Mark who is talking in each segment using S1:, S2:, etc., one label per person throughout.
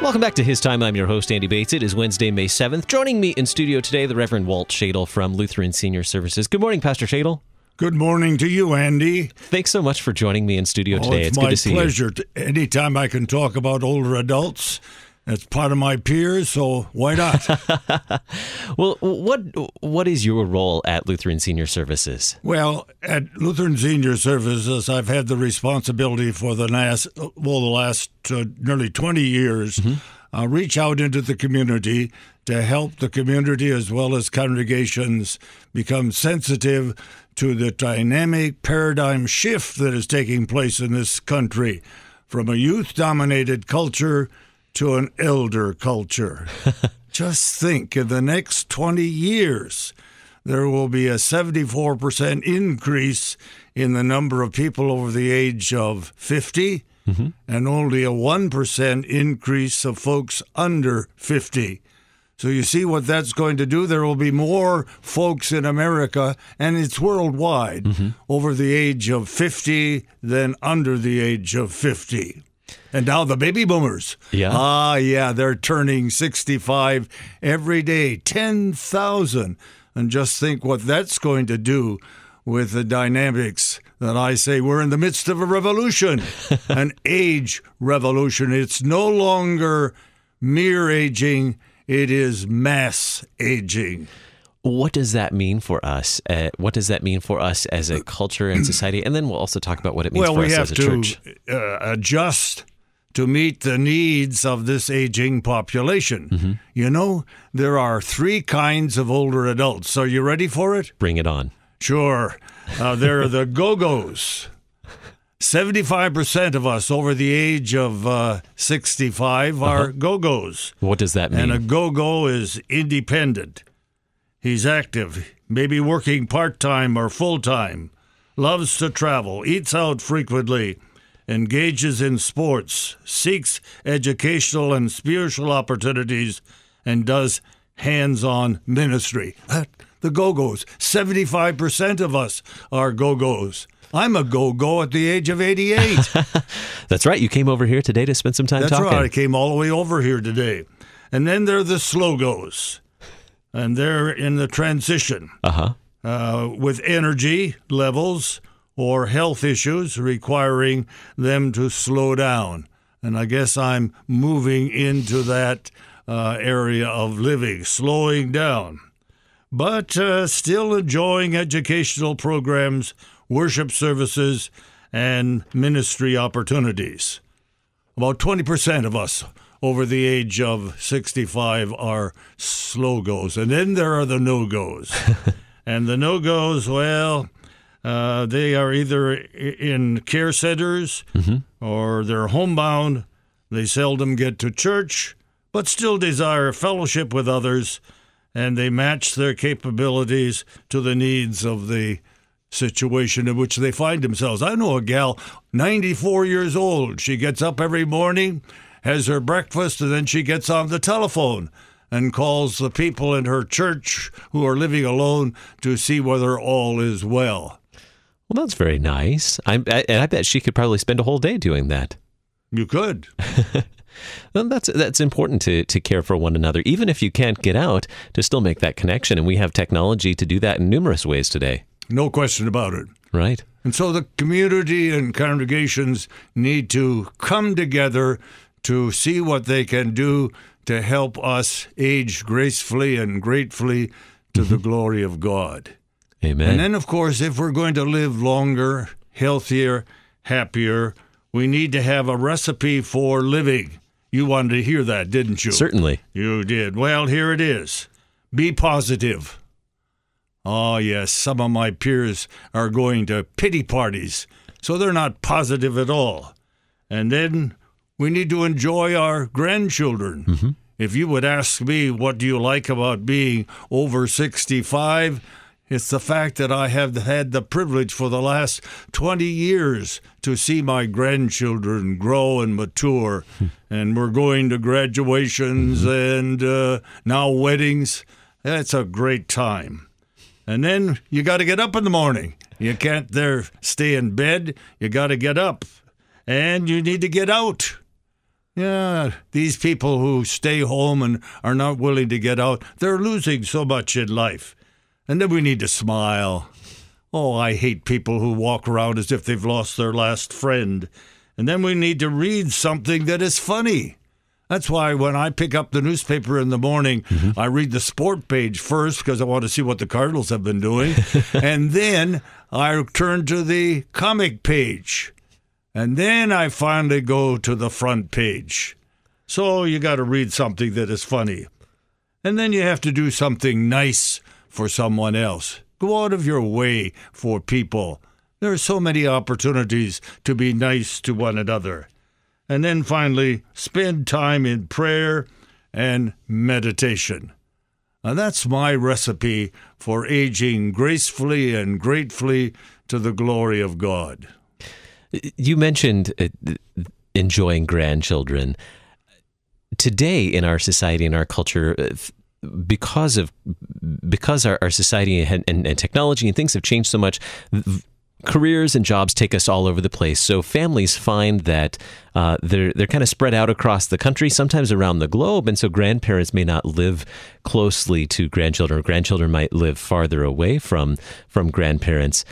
S1: Welcome back to His Time. I'm your host, Andy Bates. It is Wednesday, May 7th. Joining me in studio today, the Reverend Walt Shadle from Lutheran Senior Services. Good morning, Pastor Shadle.
S2: Good morning to you, Andy.
S1: Thanks so much for joining me in studio today.
S2: It's
S1: good to see you.
S2: my pleasure. Anytime I can talk about older adults, it's part of my peers, so why not?
S1: Well, what is your role at Lutheran Senior Services?
S2: Well, at Lutheran Senior Services, I've had the responsibility for the last nearly 20 years, reach out into the community to help the community as well as congregations become sensitive to the dynamic paradigm shift that is taking place in this country from a youth-dominated culture to an elder culture. Just think, in the next 20 years, there will be a 74% increase in the number of people over the age of 50 and only a 1% increase of folks under 50. So you see what that's going to do? There will be more folks in America, and it's worldwide, over the age of 50 than under the age of 50. And now the baby boomers. Yeah. They're turning 65 every day, 10,000. And just think what that's going to do with the dynamics that I say we're in the midst of a revolution, an age revolution. It's no longer mere aging, it is mass aging.
S1: What does that mean for us? What does that mean for us as a culture and society? And then we'll also talk about what it means for us as a church.
S2: We have to adjust to meet the needs of this aging population. You know, there are three kinds of older adults. Are you ready for it?
S1: Bring it on.
S2: Sure. There are the go-go's. 75% of us over the age of 65 are go-go's.
S1: What does that mean?
S2: And a go-go is independent. He's active, maybe working part-time or full-time, loves to travel, eats out frequently, engages in sports, seeks educational and spiritual opportunities, and does hands-on ministry. The go-go's. 75% of us are go-go's. I'm a go-go at the age of 88.
S1: That's right. You came over here today to spend some time talking.
S2: That's right. I came all the way over here today. And then there are the slow-go's. And they're in the transition with energy levels or health issues requiring them to slow down. And I guess I'm moving into that area of living, slowing down. But still enjoying educational programs, worship services, and ministry opportunities. About 20% of us over the age of 65 are slow-goes. And then there are the no-goes. And the no-goes, well, they are either in care centers or they're homebound. They seldom get to church, but still desire fellowship with others, and they match their capabilities to the needs of the situation in which they find themselves. I know a gal, 94 years old. She gets up every morning, has her breakfast, and then she gets on the telephone and calls the people in her church who are living alone to see whether all is well.
S1: Well, that's very nice. I bet she could probably spend a whole day doing that.
S2: You could.
S1: Well, that's important to care for one another, even if you can't get out, to still make that connection. And we have technology to do that in numerous ways today.
S2: No question about it.
S1: Right.
S2: And so the community and congregations need to come together to see what they can do to help us age gracefully and gratefully to the glory of God.
S1: Amen.
S2: And then, of course, if we're going to live longer, healthier, happier, we need to have a recipe for living. You wanted to hear that, didn't you?
S1: Certainly.
S2: You did. Well, here it is. Be positive. Oh, yes, some of my peers are going to pity parties, so they're not positive at all. And then we need to enjoy our grandchildren. If you would ask me, what do you like about being over 65? It's the fact that I have had the privilege for the last 20 years to see my grandchildren grow and mature. And we're going to graduations and now weddings. That's a great time. And then you got to get up in the morning. You can't stay in bed. You got to get up. And you need to get out. Yeah, these people who stay home and are not willing to get out, they're losing so much in life. And then we need to smile. Oh, I hate people who walk around as if they've lost their last friend. And then we need to read something that is funny. That's why when I pick up the newspaper in the morning, I read the sport page first because I want to see what the Cardinals have been doing. And then I turn to the comic page. And then I finally go to the front page. So you got to read something that is funny. And then you have to do something nice for someone else. Go out of your way for people. There are so many opportunities to be nice to one another. And then finally, spend time in prayer and meditation. Now, that's my recipe for aging gracefully and gratefully to the glory of God.
S1: You mentioned enjoying grandchildren. Today in our society, in our culture, because our society and technology and things have changed so much, careers and jobs take us all over the place. So families find that they're kind of spread out across the country, sometimes around the globe, and so grandparents may not live closely to grandchildren, or grandchildren might live farther away from grandparents.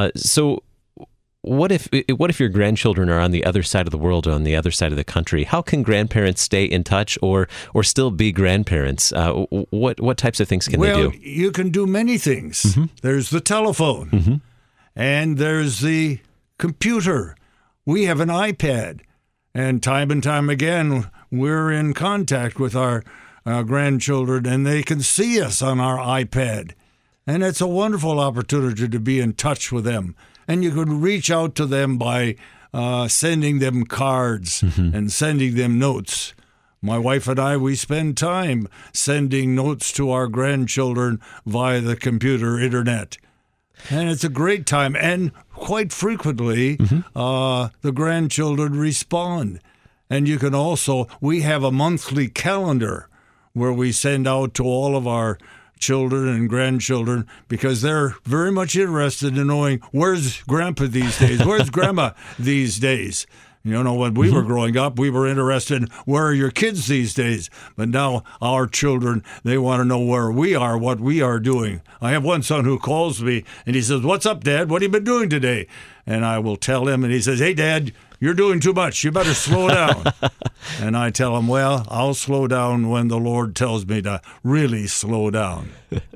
S1: So what if your grandchildren are on the other side of the world, or on the other side of the country? How can grandparents stay in touch or still be grandparents? What types of things can they do?
S2: Well, you can do many things. Mm-hmm. There's the telephone. Mm-hmm. And there's the computer. We have an iPad. And time again, we're in contact with our grandchildren, and they can see us on our iPad. And it's a wonderful opportunity to be in touch with them. And you can reach out to them by sending them cards and sending them notes. My wife and I, we spend time sending notes to our grandchildren via the computer internet. And it's a great time. And quite frequently, the grandchildren respond. And you can also, we have a monthly calendar where we send out to all of our children and grandchildren because they're very much interested in knowing where's Grandpa these days, where's Grandma these days. You know, when we were growing up, we were interested in where are your kids these days. But now our children, they want to know where we are, what we are doing. I have one son who calls me and he says, "What's up, Dad? What have you been doing today?" And I will tell him, and he says, "Hey, Dad, you're doing too much. You better slow down." And I tell him, well, I'll slow down when the Lord tells me to really slow down.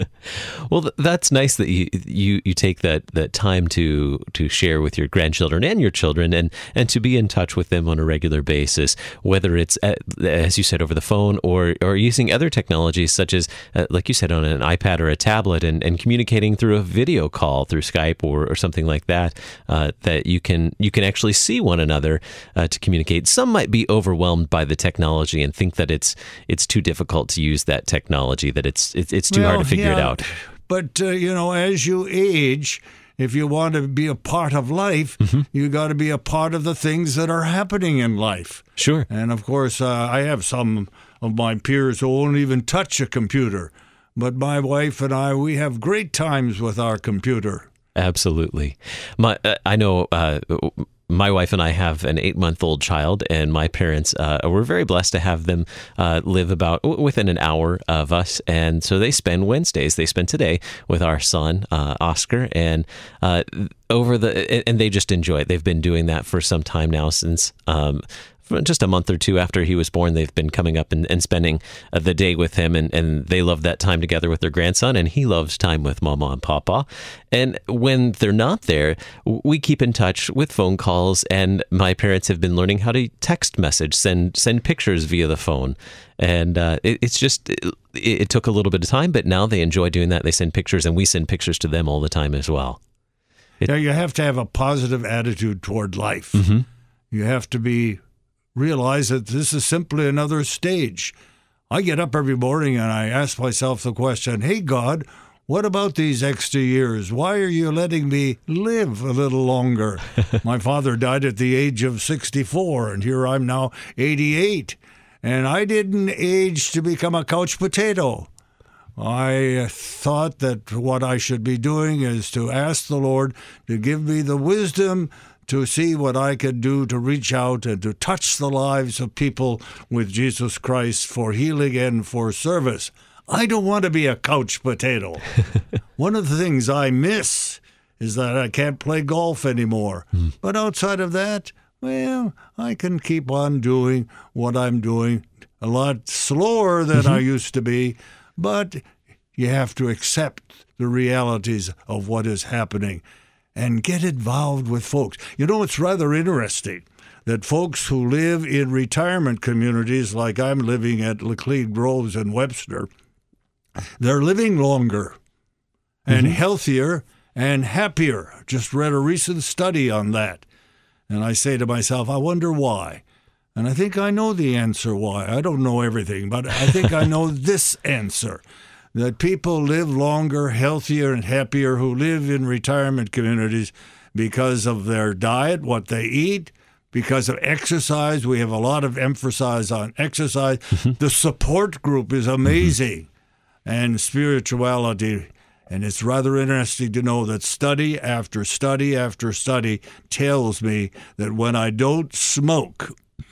S1: Well, that's nice that you take that time to share with your grandchildren and your children and to be in touch with them on a regular basis, whether it's, as you said, over the phone or using other technologies such as, like you said, on an iPad or a tablet and communicating through a video call through Skype or something like that, that you can actually see one another to communicate. Some might be overwhelmed by the technology and think that it's too difficult to use that technology, that it's too hard to figure it out.
S2: But, as you age, if you want to be a part of life, you got to be a part of the things that are happening in life.
S1: Sure.
S2: And, of course, I have some of my peers who won't even touch a computer. But my wife and I, we have great times with our computer. Absolutely.
S1: I know my wife and I have an 8-month-old child, and my parents were very blessed to have them live about within an hour of us. And so they spend Wednesdays, they spend today with our son, Oscar, and and they just enjoy it. They've been doing that for some time now, since just a month or two after he was born. They've been coming up and spending the day with him, and they love that time together with their grandson, and he loves time with Mama and Papa. And when they're not there, we keep in touch with phone calls, and my parents have been learning how to text message, send pictures via the phone. And it took a little bit of time, but now they enjoy doing that. They send pictures, and we send pictures to them all the time as well.
S2: You have to have a positive attitude toward life. You have to realize that this is simply another stage. I get up every morning and I ask myself the question, hey, God, what about these extra years? Why are you letting me live a little longer? My father died at the age of 64, and here I'm now 88. And I didn't age to become a couch potato. I thought that what I should be doing is to ask the Lord to give me the wisdom to see what I could do to reach out and to touch the lives of people with Jesus Christ for healing and for service. I don't want to be a couch potato. One of the things I miss is that I can't play golf anymore. But outside of that, well, I can keep on doing what I'm doing, a lot slower than I used to be, but you have to accept the realities of what is happening and get involved with folks. You know, it's rather interesting that folks who live in retirement communities like I'm living at Laclede Groves in Webster, they're living longer and healthier and happier. Just read a recent study on that. And I say to myself, I wonder why. And I think I know the answer why. I don't know everything, but I think I know this answer, that people live longer, healthier, and happier who live in retirement communities because of their diet, what they eat, because of exercise. We have a lot of emphasis on exercise. The support group is amazing, and spirituality. And it's rather interesting to know that study after study after study tells me that when I don't smoke,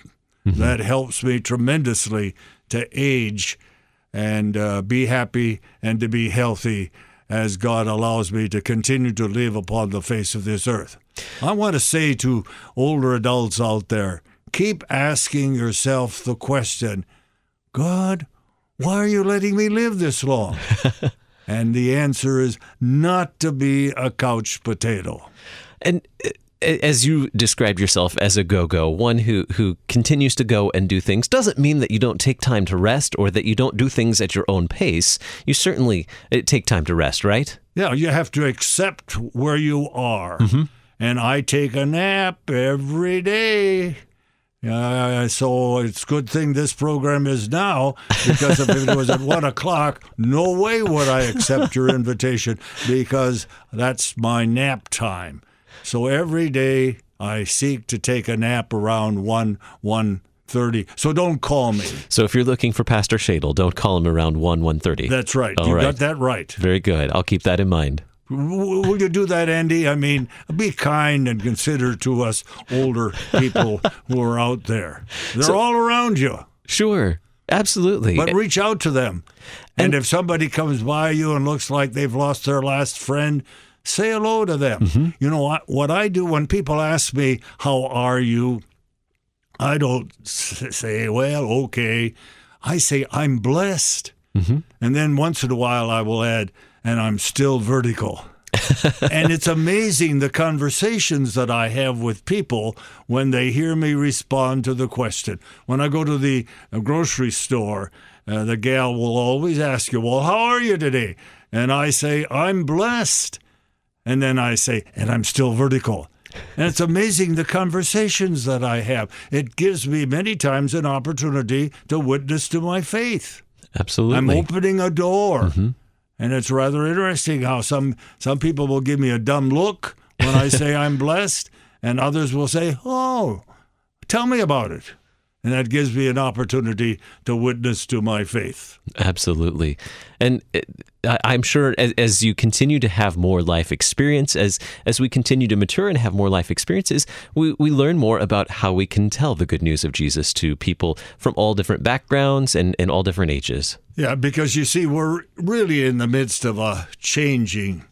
S2: that helps me tremendously to age and be happy and to be healthy as God allows me to continue to live upon the face of this earth. I want to say to older adults out there, keep asking yourself the question, God, why are you letting me live this long? And the answer is not to be a couch potato.
S1: And as you described yourself as a go-go, one who continues to go and do things, doesn't mean that you don't take time to rest or that you don't do things at your own pace. You certainly take time to rest, right?
S2: Yeah, you have to accept where you are. And I take a nap every day. So it's a good thing this program is now, because if it was at 1 o'clock, no way would I accept your invitation, because that's my nap time. So every day I seek to take a nap around 1:30. So don't call me.
S1: So if you're looking for Pastor Shadle, don't call him around 1:30.
S2: That's right.
S1: All
S2: You
S1: right.
S2: got that right.
S1: Very good. I'll keep that in mind.
S2: Will you do that, Andy? I mean, be kind and considerate to us older people who are out there. They're all around you.
S1: Sure. Absolutely.
S2: But reach out to them. And if somebody comes by you and looks like they've lost their last friend, say hello to them. You know, what I do when people ask me, how are you? I don't say, well, okay. I say, I'm blessed. And then once in a while I will add, and I'm still vertical. And it's amazing the conversations that I have with people when they hear me respond to the question. When I go to the grocery store, the gal will always ask you, well, how are you today? And I say, I'm blessed. And then I say, and I'm still vertical. And it's amazing the conversations that I have. It gives me many times an opportunity to witness to my faith.
S1: Absolutely.
S2: I'm opening a door. And it's rather interesting how some people will give me a dumb look when I say I'm blessed, and others will say, oh, tell me about it. And that gives me an opportunity to witness to my faith.
S1: Absolutely. And I'm sure as you continue to have more life experience, as we continue to mature and have more life experiences, we learn more about how we can tell the good news of Jesus to people from all different backgrounds and all different ages.
S2: Yeah, because you see, we're really in the midst of a changing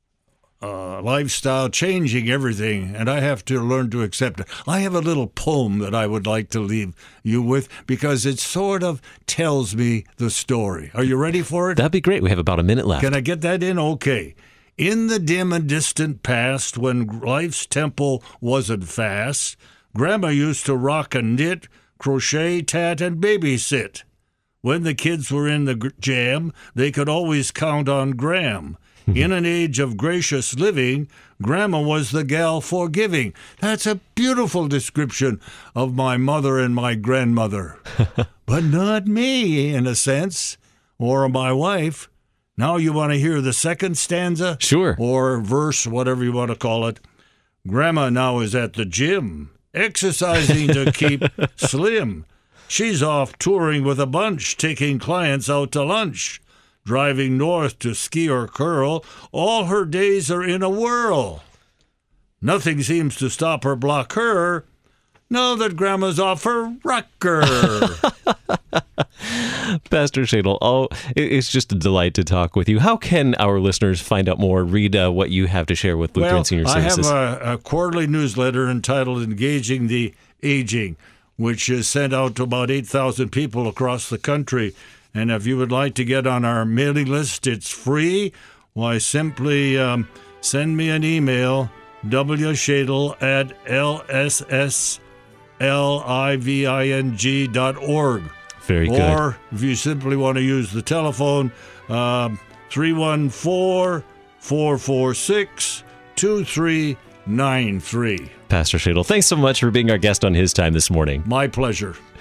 S2: lifestyle, changing everything, and I have to learn to accept it. I have a little poem that I would like to leave you with, because it sort of tells me the story. Are you ready for it?
S1: That'd be great. We have about a minute left.
S2: Can I get that in? Okay. In the dim and distant past, when life's tempo wasn't fast, Grandma used to rock and knit, crochet, tat, and babysit. When the kids were in the jam, they could always count on Gram. In an age of gracious living, Grandma was the gal for giving. That's a beautiful description of my mother and my grandmother. But not me, in a sense, or my wife. Now you want to hear the second stanza?
S1: Sure.
S2: Or verse, whatever you want to call it. Grandma now is at the gym, exercising to keep slim. She's off touring with a bunch, taking clients out to lunch. Driving north to ski or curl, all her days are in a whirl. Nothing seems to stop or block her now that Grandma's off her rocker.
S1: Pastor Shadle, it's just a delight to talk with you. How can our listeners find out more, read what you have to share with Lutheran Senior Services?
S2: I have a quarterly newsletter entitled Engaging the Aging, which is sent out to about 8,000 people across the country. And if you would like to get on our mailing list, it's free. Why, simply send me an email, wshadle@lssliving.org.
S1: Very good.
S2: Or if you simply want to use the telephone, 314-446-2393.
S1: Pastor Shadle, thanks so much for being our guest on His Time this morning.
S2: My pleasure.